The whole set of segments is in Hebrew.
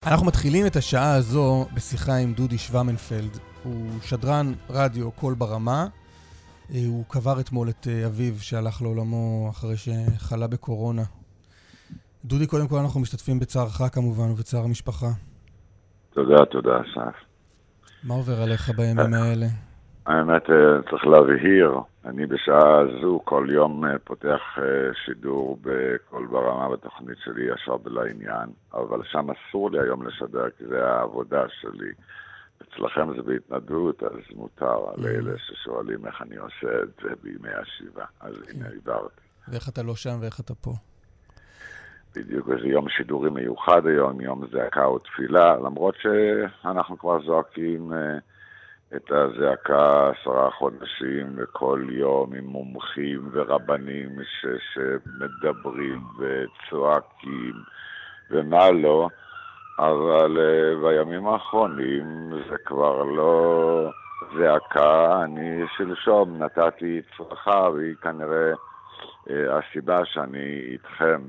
אנחנו מתחילים את השעה הזו בשיחה עם דודי שוומנפלד. הוא שדרן רדיו קול ברמה. הוא קבר אתמול את אביו שהלך לעולמו אחרי שחלה בקורונה. דודי, קודם כל אנחנו משתתפים בצערך כמובן ובצער המשפחה. תודה, אסף. מה עובר עליך בימים האלה? האמת, צריך להבהיר, אני בשעה הזו כל יום פותח שידור בקול ברמה בתוכנית שלי ישר בלעניין, אבל שם אסור לי היום לשדר, כי זה העבודה שלי. אצלכם זה בהתנדבות, אז מותר לאלה ששואלים איך אני עושה את זה בימי השבעה. אז הנה, עברתי. ואיך אתה לא שם ואיך אתה פה? בדיוק, זה יום שידורי מיוחד היום, יום זעקה ותפילה, למרות שאנחנו כבר זועקים את הזעקה 10 חודשים וכל יום עם מומחים ורבנים שמדברים וצועקים ומה לא, אבל בימים האחרונים זה כבר לא זעקה. אני שלשום נתתי צרחה והיא כנראה הסיבה שאני איתכם.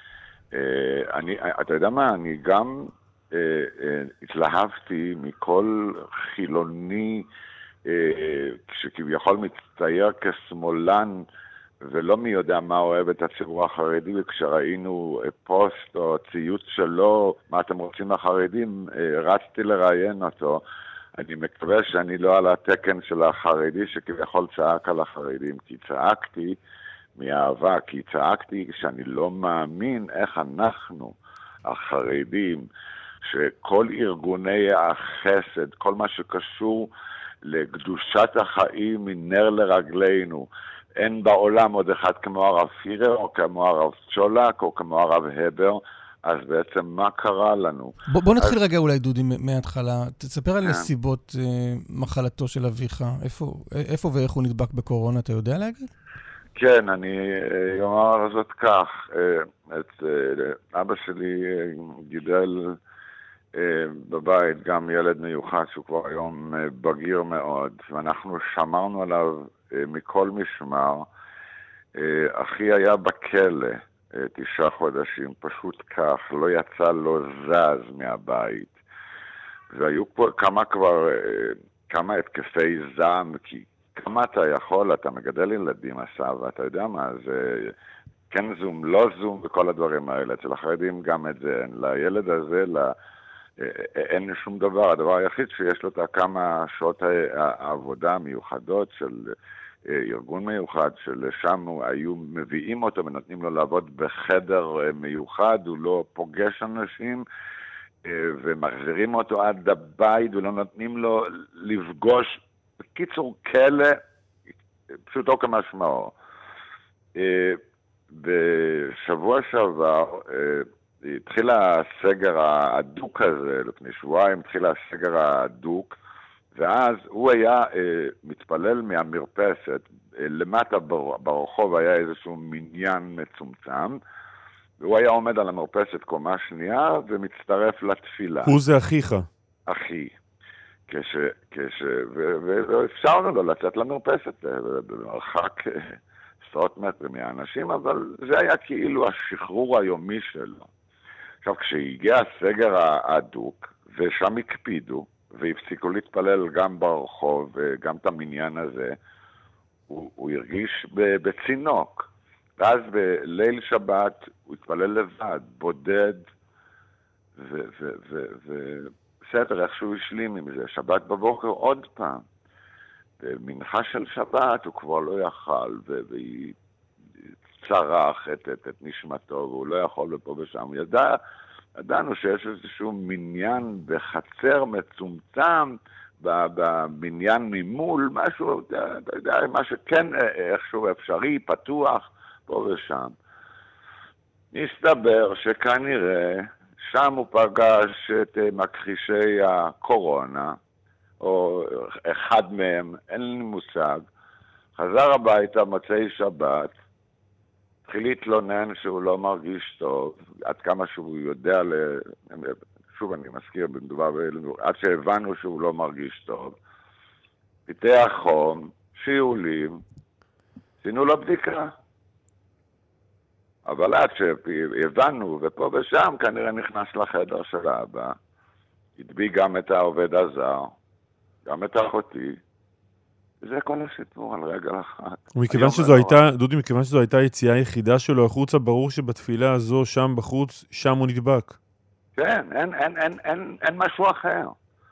אתה יודע מה, אני גם התלהבתי מכל חילוני שכביכול מצטייר כשמאלן ולא מי יודע מה אוהב את הציבור החרדי, וכשראינו פוסט או ציוץ שלו, מה אתם רוצים לחרדים, רצתי לראיין אותו. אני מקווה שאני לא על התקן של החרדי שכביכול צעק על החרדים, כי צעקתי מאהבה, כי צעקתי שאני לא מאמין איך אנחנו, החרדים, שכל ארגוני החסד, כל מה שקשור לקדושת החיים מנר לרגלינו, אין בעולם עוד אחד כמו הרב פירר, או כמו הרב צ'ולק, או כמו הרב הבר, אז בעצם מה קרה לנו? בוא נתחיל רגע אולי, דודי, מההתחלה. תספר על סיבות מחלתו של אביך. איפה ואיך הוא נדבק בקורונה, אתה יודע להגיד? כן, אני אומר זאת כך. את אבא שלי גידל בבית גם ילד מיוחד שהוא כבר היום בגיר מאוד, ואנחנו שמרנו עליו מכל משמר. אחי היה בכלא 9 חודשים, פשוט כך, לא יצא, לא זז מהבית. והיו פה כמה התקפי זעם, כי כמה אתה יכול, אתה מגדל ילדים עשה, ואתה יודע מה, זה כן זום, לא זום, וכל הדברים האלה. אצל החרדים גם את זה, לילד הזה, אין שום דבר. הדבר היחיד שיש לו כמה שעות העבודה המיוחדות של ארגון מיוחד, שלשם היו מביאים אותו ונותנים לו לעבוד בחדר מיוחד, הוא לא פוגש אנשים, ומחזירים אותו עד הבית ולא נותנים לו לפגוש. בקיצור, כלא, פשוטו כמשמעו. בשבוע שעבר התחיל הסגר הדוק הזה, לפני שבועיים התחיל הסגר הדוק, ואז הוא היה מתפלל מהמרפסת, למטה ברחוב היה איזשהו מניין מצומצם, והוא היה עומד על המרפסת קומה שנייה ומצטרף לתפילה. הוא זה אחיך? אחי. ואפשרנו לו לצאת למרפסת במרחק 10 מטרים מהאנשים, אבל זה היה כאילו השחרור היומי שלו. עכשיו, כשהגיע הסגר הדוק, ושם הקפידו, והפסיקו להתפלל גם ברחוב, וגם את המניין הזה, הוא הרגיש בצינוק. ואז בליל שבת הוא התפלל לבד, בודד, בסדר, איכשהו השלים עם זה. שבת בבוקר עוד פעם. במנחה של שבת הוא כבר לא יכל, והיא צרח את נשמתו, והוא לא יכול ופה ושם. ידענו שיש איזשהו מניין בחצר מצומצם, בבניין ממול, משהו, אתה יודע, מה שכן איכשהו אפשרי, פתוח, פה ושם. מסתבר שכנראה שם הוא פגש את מכחישי הקורונה, או אחד מהם, אין לי מושג, חזר הביתה מוצאי שבת, התחיל להתלונן שהוא לא מרגיש טוב, עד כמה שהוא יודע, שוב אני מזכיר, עד שהבנו שהוא לא מרגיש טוב, פיתח חום, שיעולים, עשינו לו בדיקה. אבל עד שהבנו, ופה ושם כנראה נכנס לחדר של האבא, הדביק גם את העובד הזר, גם את אחותי, וזה כל הסיפור על רגל אחת. ומכיוון שזו הייתה, דודי, מכיוון שזו הייתה היציאה היחידה שלו החוצה, ברור שבתפילה הזו, שם בחוץ, שם הוא נדבק. כן, אין משהו אחר.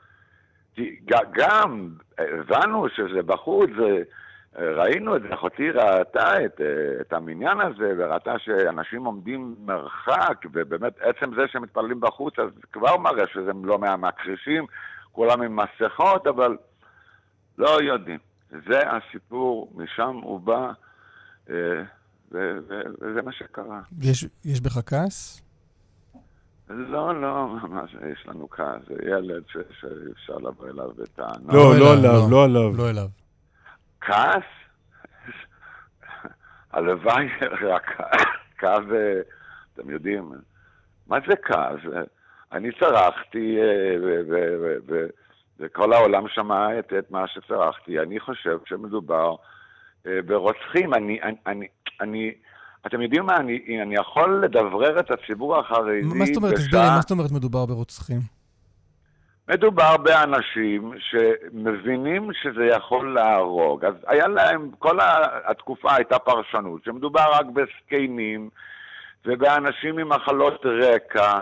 גם הבנו שזה בחוץ, ראינו את זה, אחותי ראתה את המניין הזה, וראתה שאנשים עומדים מרחק, ובאמת עצם זה שמתפללים בחוץ, אז כבר מראה שזה לא מהמקרישים, כולם עם מסכות, אבל לא יודעים. זה הסיפור, משם הוא בא, וזה מה שקרה. יש בך כעס? לא, ממש, יש לנו כעס, זה ילד שאפשר לבוא אליו בטענות. לא עליו. כעס? הלוואי רק כעס, אתם יודעים, מה זה כעס? אני צרחתי, וכל העולם שמע את מה שצרחתי. אני חושב שמדובר ברוצחים. אתם יודעים מה, אני יכול לדברר את הציבור החרדי. מה זאת אומרת מדובר ברוצחים? מדובר באנשים שמבינים שזה יכול להרוג. אז היה להם, כל התקופה הייתה פרשנות, שמדובר רק בסקיינים, ובאנשים עם מחלות רקע,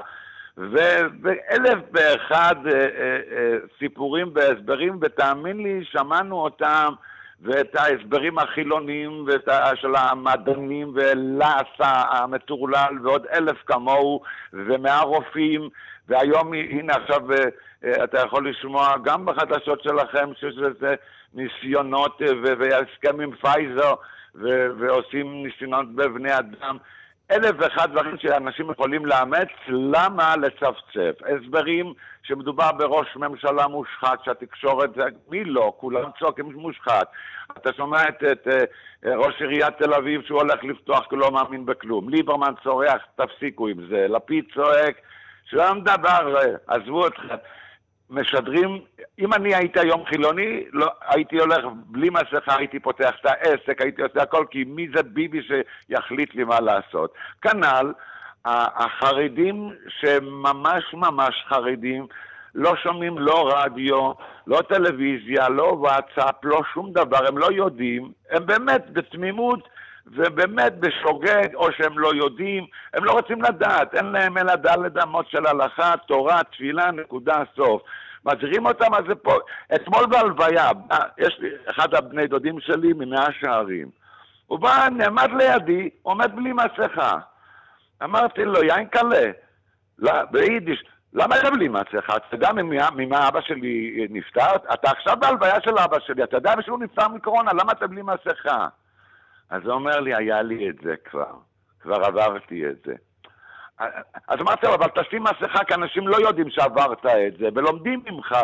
ואלף ואחד סיפורים והסברים, ותאמין לי, שמענו אותם, ואת ההסברים החילוניים, של המדענים, ולעשה המטורלל, ועוד 1,000 כמוהו, ומהרופאים, והיום, הנה עכשיו, אתה יכול לשמוע גם בחדשות שלכם, שזה ניסיונות, והסכם עם פייזר, ועושים ניסיונות בבני אדם, 1,001 דברים שאנשים יכולים לאמץ, למה לצפצף? הסברים שמדובר בראש ממשלה מושחת, שהתקשורת, מי לא? כולם צועקים מושחת. אתה שומע את ראש עיריית תל אביב שהוא הולך לפתוח כי לא מאמין בכלום. ליברמן צורח, תפסיקו עם זה. לפיד צועק, שלא מדבר, עזבו אתכם. משדרים, אם אני הייתי היום חילוני, לא, הייתי הולך בלי מסכה, הייתי פותח את העסק, הייתי עושה הכל, כי מי זה ביבי שיחליט לי מה לעשות. כנ"ל, החרדים שממש חרדים, לא שומעים לא רדיו, לא טלוויזיה, לא וואטסאפ, לא שום דבר, הם לא יודעים, הם באמת בתמימות, ובאמת בשוגג, או שהם לא יודעים, הם לא רוצים לדעת, אין להם אלא דלת אמות של הלכה, תורה, תפילה, נקודה, סוף. מזהירים אותם, אז זה פה, אתמול בהלוויה, יש לי אחד הבני דודים שלי ממאה שערים, הוא בא, נעמד לידי, עומד בלי מסכה. אמרתי לו, יין קלה, ביידיש, למה אתה בלי מסכה? אתה יודע ממה אבא שלי נפטר? אתה עכשיו בהלוויה של אבא שלי, אתה יודע שהוא נפטר מקורונה, למה אתה בלי מסכה? אז הוא אומר לי, היה לי את זה כבר עברתי את זה. אז אמרתי לו, אבל תשים מסכה, כי אנשים לא יודעים שעברת את זה, ולומדים ממך.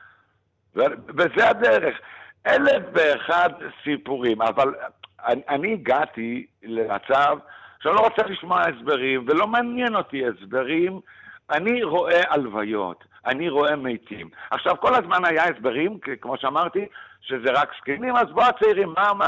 וזה הדרך. 1,001 סיפורים, אבל אני הגעתי למצב שאני לא רוצה לשמוע הסברים, ולא מעניין אותי הסברים, אני רואה הלוויות, אני רואה מתים. עכשיו, כל הזמן היה הסברים, כמו שאמרתי, שזה רק סקינים, אז בוא הצעירים, מה?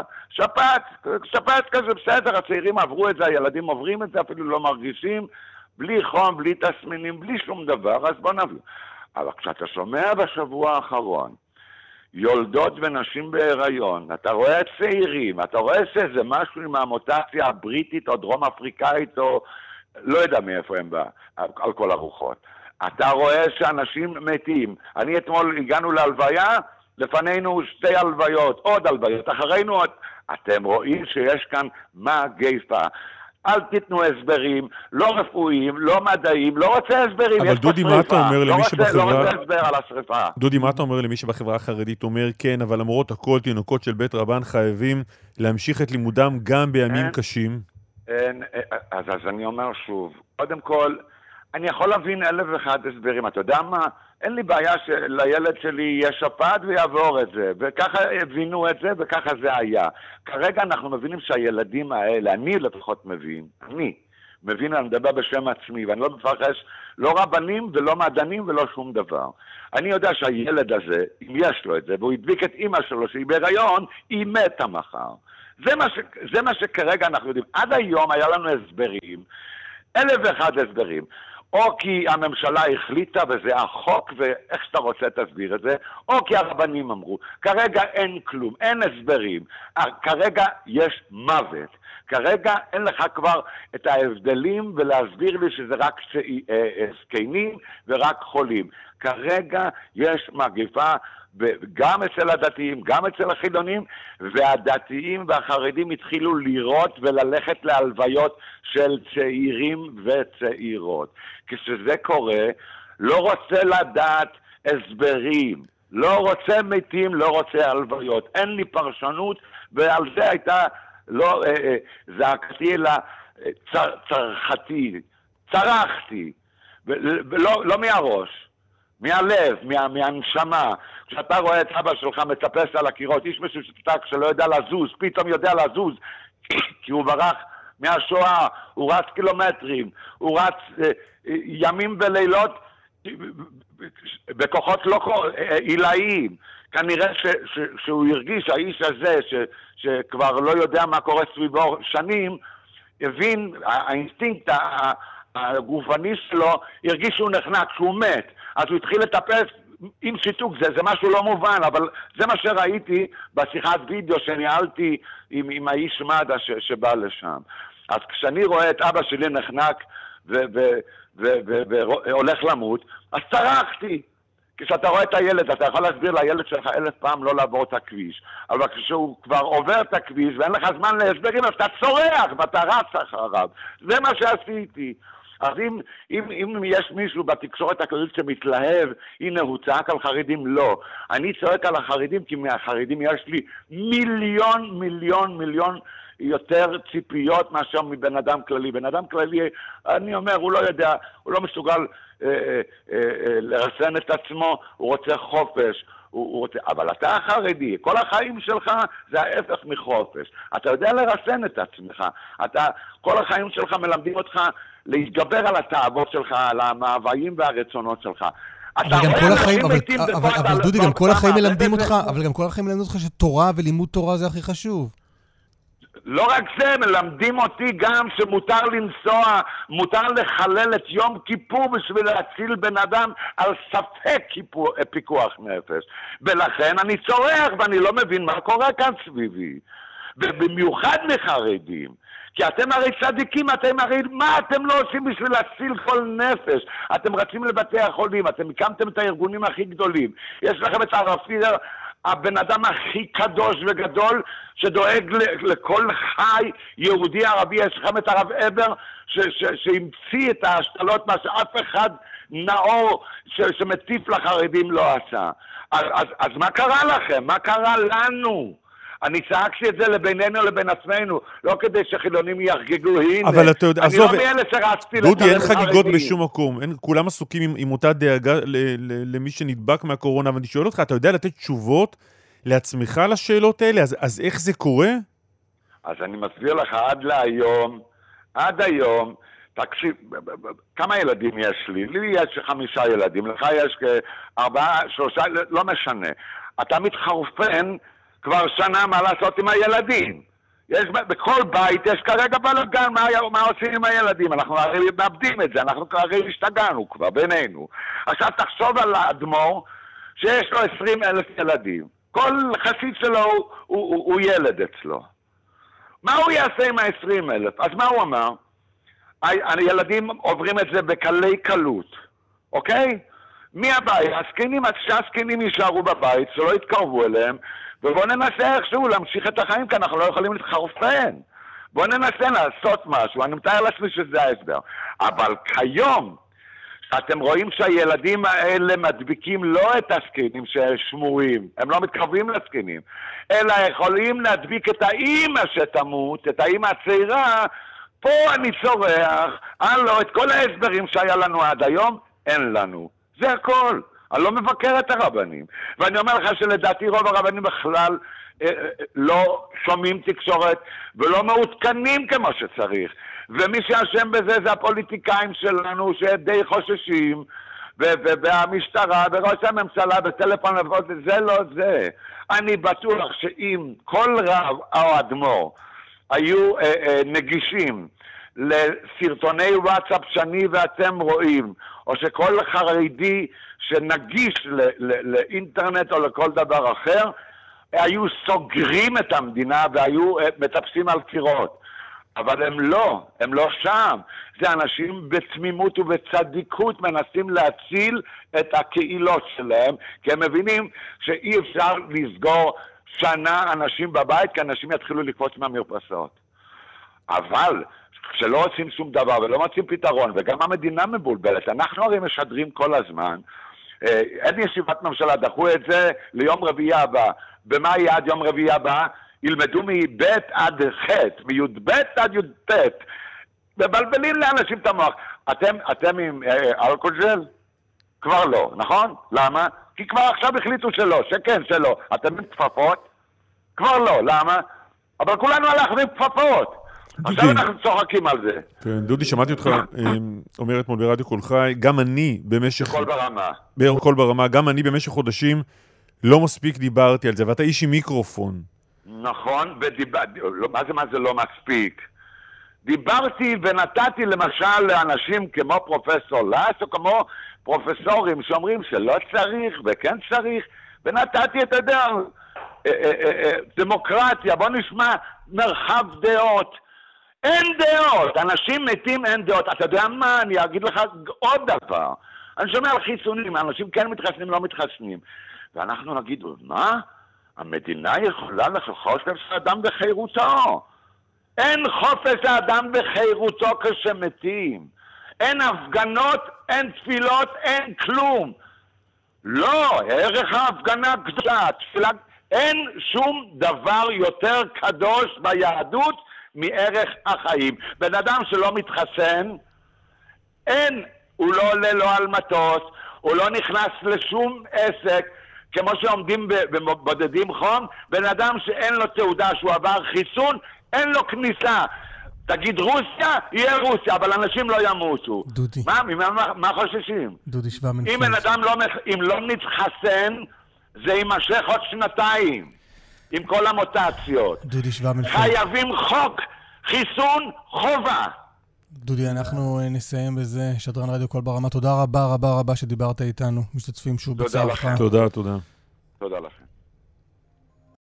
שפעת כזה בסדר, הצעירים עברו את זה, הילדים עוברים את זה, אפילו לא מרגישים, בלי חום, בלי תסמינים, בלי שום דבר, אז בוא נביא. אבל כשאתה שומע בשבוע האחרון, יולדות ונשים בהיריון, אתה רואה צעירים, אתה רואה שזה משהו עם המוטציה הבריטית או דרום אפריקאית או לא יודע מאיפה הם על כל הרוחות. אתה רואה שאנשים מתים. אני אתמול הגענו להלוויה, לפנינו 2 הלוויות, עוד הלוויות, אחרינו עוד. אתם רואים שיש כאן מגפה. אל תיתנו הסברים, לא רפואיים, לא מדעיים, לא רוצה הסברים, אבל דודי, מה אתה אומר למי שבחברה... לא רוצה הסבר על השריפה. דודי, מה אתה אומר למי שבחברה החרדית אומר כן, אבל למרות הכל תינוקות של בית רבן חייבים להמשיך את לימודם גם בימים קשים? אז אני אומר שוב, קודם כל, אני יכול להבין 1,001 הסברים, אתה יודע מה? אין לי בעיה שלילד שלי יהיה שפעת ויעבור את זה, וככה הבינו את זה וככה זה היה. כרגע אנחנו מבינים שהילדים האלה, אני לפחות מבין, אני מדבר בשם עצמי, ואני לא מפרש לא רבנים ולא מדענים ולא שום דבר. אני יודע שהילד הזה, אם יש לו את זה, והוא הדביק את אמא שלו שהיא בהיריון, היא מתה מחר. זה מה שכרגע אנחנו יודעים. עד היום היה לנו הסברים, 1,001 הסברים. או כי הממשלה החליטה וזה החוק, ואיך שאתה רוצה תסביר את זה, או כי הרבנים אמרו. כרגע אין כלום, אין הסברים. כרגע יש מוות. כרגע אין לך כבר את ההבדלים ולהסביר לי שזה רק זקנים ורק חולים. כרגע יש מגפה גם אצל הדתיים, גם אצל החילונים, והדתיים והחרדים התחילו לראות וללכת להלוויות של צעירים וצעירות. כשזה קורה, לא רוצה לדעת הסברים, לא רוצה מתים, לא רוצה הלוויות. אין לי פרשנות, ועל זה הייתה לא זעקתי אלא צרחתי, צרחתי, לא מהראש. מהלב, מהנשמה. כשאתה רואה את אבא שלך מטפס על הקירות, איש משותק שלא יודע לזוז, פתאום יודע לזוז, כי הוא ברח מהשואה, הוא רץ קילומטרים, הוא רץ ימים ולילות בכוחות לא עילאיים. כנראה שהוא הרגיש, האיש הזה שכבר לא יודע מה קורה סביבו שנים, הבין, האינסטינקט הגופני שלו, הרגיש שהוא נחנק, שהוא מת. אז הוא התחיל לטפס עם שיתוק, זה משהו לא מובן, אבל זה מה שראיתי בשיחת וידאו שניהלתי עם האיש מד"א שבא לשם. אז כשאני רואה את אבא שלי נחנק והולך למות, אז צרחתי. כשאתה רואה את הילד, אתה יכול להסביר לילד שלך 1000 פעם לא לעבור את הכביש. אבל כשהוא כבר עובר את הכביש ואין לך זמן להסברים, אז אתה צורח ואתה רץ אחריו. זה מה שעשיתי. אז אם יש מישהו בתקשורת הכללית שמתלהב, הנה הוא צעק על חרדים, לא. אני צועק על החרדים כי מהחרדים יש לי מיליון יותר ציפיות מאשר מבן אדם כללי. בן אדם כללי, אני אומר, הוא לא יודע, הוא לא מסוגל לרסן את עצמו, הוא רוצה חופש. אבל אתה החרדי, כל החיים שלך זה ההפך מחופש. אתה יודע לרסן את עצמך. כל החיים שלך מלמדים אותך להתגבר על התאוות שלך, על המאוויים והרצונות שלך. אבל דודי, גם כל החיים מלמדים אותך שתורה ולימוד תורה זה הכי חשוב. לא רק זה, מלמדים אותי גם שמותר לנסוע, מותר לחלל את יום כיפור בשביל להציל בן אדם על ספק פיקוח נפש. ולכן אני צורח ואני לא מבין מה קורה כאן סביבי. ובמיוחד מחרדים. כי אתם הרי צדיקים, אתם הרי, מה אתם לא עושים בשביל להציל כל נפש? אתם רצים לבתי החולים, אתם הקמתם את הארגונים הכי גדולים. יש לכם את הרפידר, הבן אדם הכי קדוש וגדול, שדואג לכל חי יהודי ערבי. יש לכם את הרב אבר, שהמציא את ההשתלות, מה שאף אחד נאור שמטיף לחרדים לא עשה. אז מה קרה לכם? מה קרה לנו? אני צעקתי את זה לבינינו לבין עצמנו, לא כדי שחילונים יחגגו, הנה. אבל אתה יודע, אני לא מאלה שרצתי דודי, אין חגיגות בשום מקום. כולם עסוקים עם אותה דאגה למי שנדבק מהקורונה, ואני שואל אותך, אתה יודע לתת תשובות לעצמך לשאלות האלה? אז איך זה קורה? אז אני מסביר לך, עד היום, תקשיב, כמה ילדים יש לי? לי יש 5 ילדים, לך יש 4, 3, לא משנה. אתה מתחרפן כבר שנה מה לעשות עם הילדים. בכל בית יש כרגע בלגן, מה עושים עם הילדים? אנחנו הרי מאבדים את זה, אנחנו הרי השתגענו כבר בינינו. עכשיו תחשוב על האדמו"ר שיש לו 20,000 ילדים. כל חסיד שלו הוא ילד אצלו. מה הוא יעשה עם ה-20,000? אז מה הוא אמר? הילדים עוברים את זה בקלי קלות, אוקיי? מי הבעיה? שהזקנים יישארו בבית, שלא יתקרבו אליהם, ובואו ננסה איכשהו להמשיך את החיים, כי אנחנו לא יכולים להתחרפן. בואו ננסה לעשות משהו, אני מתאר לעצמי שזה ההסבר. אבל כיום, אתם רואים שהילדים האלה מדביקים לא את הזקנים ששמורים, הם לא מתקרבים לזקנים, אלא יכולים להדביק את האמא שתמות, את האמא הצעירה. פה אני צורח, את כל ההסברים שהיה לנו עד היום, אין לנו. זה הכל. אני לא מבקר את הרבנים. ואני אומר לך שלדעתי רוב הרבנים בכלל לא שומעים תקשורת ולא מעודכנים כמו שצריך. ומי שאשם בזה זה הפוליטיקאים שלנו שדי חוששים, והמשטרה וראש הממשלה בטלפון לבוא, זה לא זה. אני בטוח שאם כל רב או אדמו"ר היו נגישים לסרטוני וואטסאפ שאני ואתם רואים, או שכל חרדי שנגיש לאינטרנט או לכל דבר אחר, היו סוגרים את המדינה והיו מטפסים על קירות. אבל הם לא שם. זה אנשים בתמימות ובצדיקות מנסים להציל את הקהילות שלהם, כי הם מבינים שאי אפשר לסגור שנה אנשים בבית, כי אנשים יתחילו לקפוץ מהמרפסות. אבל כשלא עושים שום דבר ולא מוצאים פתרון, וגם המדינה מבולבלת, אנחנו הרי משדרים כל הזמן, אין ישיבת ממשלה, דחו את זה ליום רביעי הבא. במה יהיה עד יום רביעי הבא? ילמדו מב' עד ח', מי"ב עד י"ב. מבלבלים לאנשים את המוח. אתם עם אלכוהול ג'ל? כבר לא, נכון? למה? כי כבר עכשיו החליטו שלא, שכן, שלא. אתם עם כפפות? כבר לא, למה? אבל כולנו הלכנו עם כפפות. עכשיו אנחנו צוחקים על זה. כן, דודי, שמעתי אותך אומר אתמול ברדיו קול חי, גם אני במשך... קול ברמה. קול ברמה, גם אני במשך חודשים לא מספיק דיברתי על זה, ואתה איש עם מיקרופון. נכון, מה זה לא מספיק? דיברתי ונתתי למשל לאנשים כמו פרופסור לס, או כמו פרופסורים שאומרים שלא צריך וכן צריך, ונתתי את הדרך. דמוקרטיה, בוא נשמע מרחב דעות. אין דעות, אנשים מתים אין דעות. אתה יודע מה, אני אגיד לך עוד דבר. אני שומע על חיסונים, אנשים כן מתחסנים, לא מתחסנים. ואנחנו נגיד, מה? המדינה יכולה לחופש האדם בחירותו. אין חופש האדם בחירותו כשמתים. אין הפגנות, אין תפילות, אין כלום. לא, ערך ההפגנה קדושה, תפילה, אין שום דבר יותר קדוש ביהדות מערך החיים. בן אדם שלא מתחסן, הוא לא עולה לו על מטוס, הוא לא נכנס לשום עסק, כמו שעומדים בבודדים חום, בן אדם שאין לו תעודה שהוא עבר חיסון, אין לו כניסה. תגיד רוסיה, יהיה רוסיה, אבל אנשים לא ימותו. דודי. מה חוששים? דודי שוואמנפלד. אם בן אדם לא מתחסן, זה יימשך עוד שנתיים, עם כל המוטציות. דודי שוואמנפלד. חייבים חוק, חיסון, חובה. דודי, אנחנו נסיים בזה. שדרן רדיו קול ברמה, תודה רבה רבה רבה שדיברת איתנו. משתתפים שוב בצערך. תודה. תודה לך.